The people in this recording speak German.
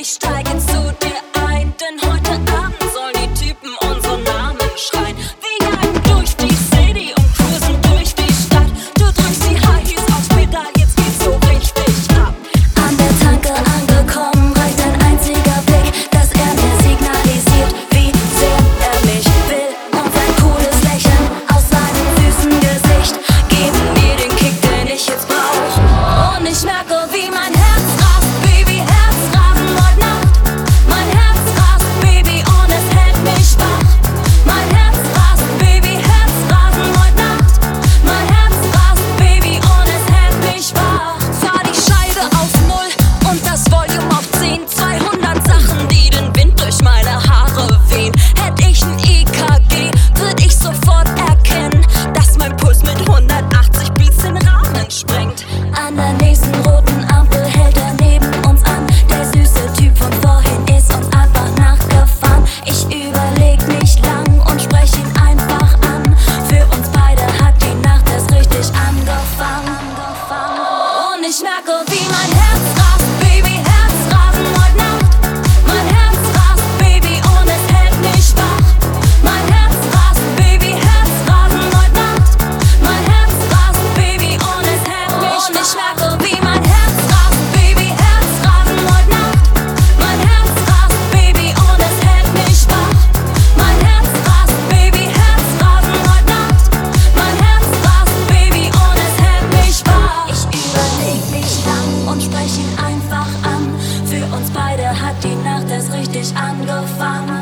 Ich steige zu dir ein, denn heute Abend sollen die Typen unsere Namen schreien. Wir jagen durch die City und cruisen durch die Stadt. Du drückst die High Heels aufs Pedal, jetzt geht's so richtig ab. An der Tanke angekommen, reicht ein einziger Blick, dass er mir signalisiert, wie sehr er mich will. Und sein cooles Lächeln aus seinem süßen Gesicht geben mir den Kick, den ich jetzt brauch. Und ich merke, wie mein Herz rast, Baby, Herzrasen heute Nacht. Mein Herz rast, Baby, und es hält mich wach. Mein Herz rast, Baby, Herzrasen heute Nacht. Mein Herz rast, Baby, und es hält mich wach. Fahr die Scheibe auf 0 und das Volume auf 10. 200 Sachen, die den Wind durch meine Haare wehen. Hätt ich ein EKG, würd ich sofort erkennen, dass mein Puls mit 180 Beats den Rahmen sprengt. An der nächsten roten Ampel hält er neben uns an. Der süße Typ von vorhin ist uns einfach nachgefahren. Ich überleg nicht lang und sprech ihn einfach an. Für uns beide hat die Nacht erst richtig angefangen. Und ich merke, wie mein Herz rast, Baby, Herzrasen heute Nacht. Mein Herz rast, Baby, und es hält mich wach. Mein Herz rast, Baby, Herzrasen heute Nacht. Mein Herz rast, Baby, und es hält mich wach. Und ich merke, wie mein Herz rast, Baby, Herzrasen heute Nacht. Mein Herz rast, Baby, und es hält mich wach. Mein Herz rast, Baby, Herzrasen heute Nacht. Mein Herz rast, Baby, und es hält mich wach. Ich überleg nicht lang und sprech ihn einfach an. Für uns beide hat die Nacht erst richtig angefangen.